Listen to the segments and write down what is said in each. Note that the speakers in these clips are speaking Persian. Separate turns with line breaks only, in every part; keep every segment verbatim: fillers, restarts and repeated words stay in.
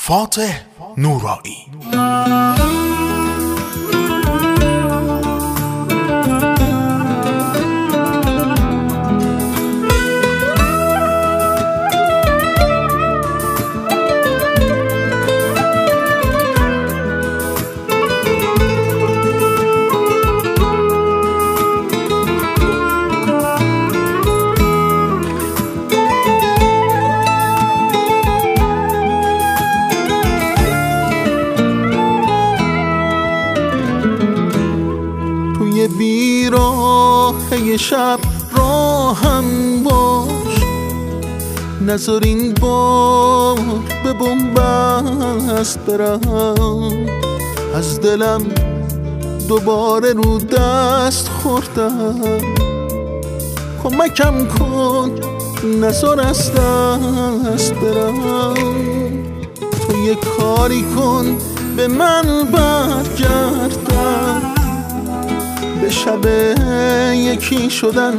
فاتح نورایی. بیراه شب راهم باش، نذار این بار به بنبست برم. از دلم دوباره رو دست خوردم، کمکم کن نذار از دست برم. تو یه کاری کن به من برگردم، به شب یکی شدن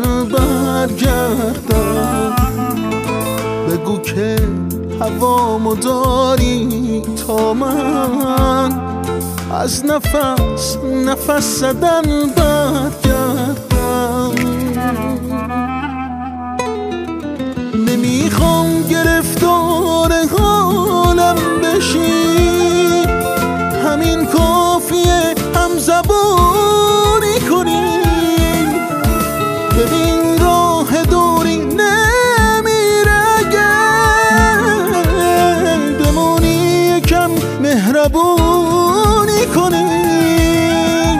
برگردم. بگو که هوامو داری تا من از نفس نفس زدن برگردم. نمیخوام گرفتار حالم بشی، همین کافیه هم زبانی کنیم. ببین راه دوری نمیره، اگر بمونی یکم مهربونی کنیم.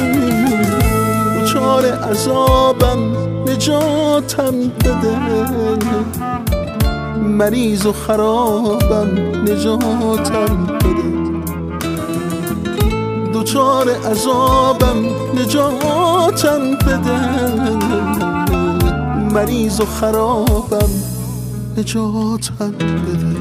دچار عذابم نجاتم بده، مریض و خرابم نجاتم بده. دچار عذابم نجاتم بده، مریض و خرابم نجاتم بده.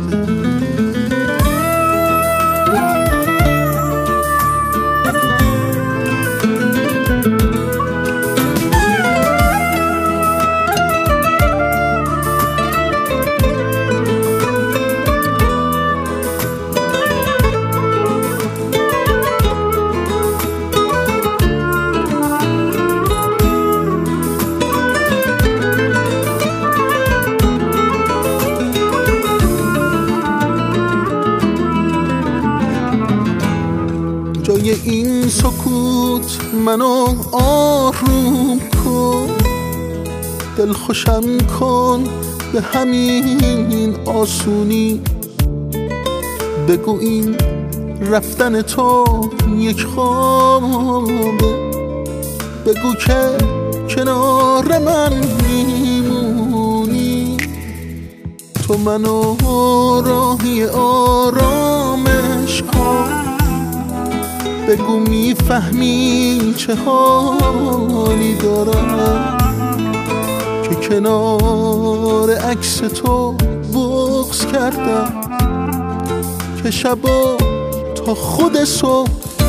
جای این سکوت منو آروم کن، دل خوشم کن به همین آسونی. بگو این رفتن تو یک خوابه، بگو که کنار من میمونی. تو منو راهی آرامش کن، بگو میفهمی چه حالی دارم که کنار عکس تو بغض کردم، که شبا تا خود صبح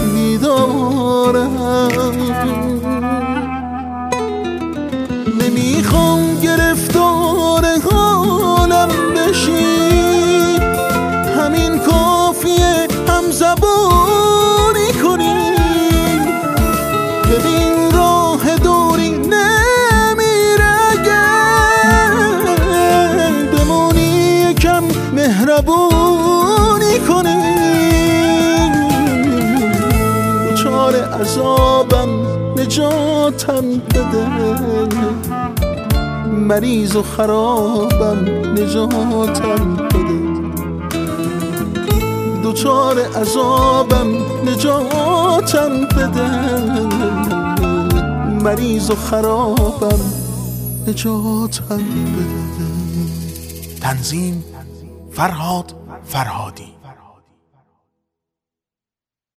بیدارم. نمیخوام گرفتار حالم بشی، همین کافیه هم زبانی کنیم. ببین راه دوری نمیره، اگر بمونی یکم مهربونی کنیم. دچار عذابم نجاتم بده، مریض و خرابم نجاتم بده. دچار عذابم نجاتم بده، مریض و خرابم نجاتم بده. تنظیم فرهاد فرهادی.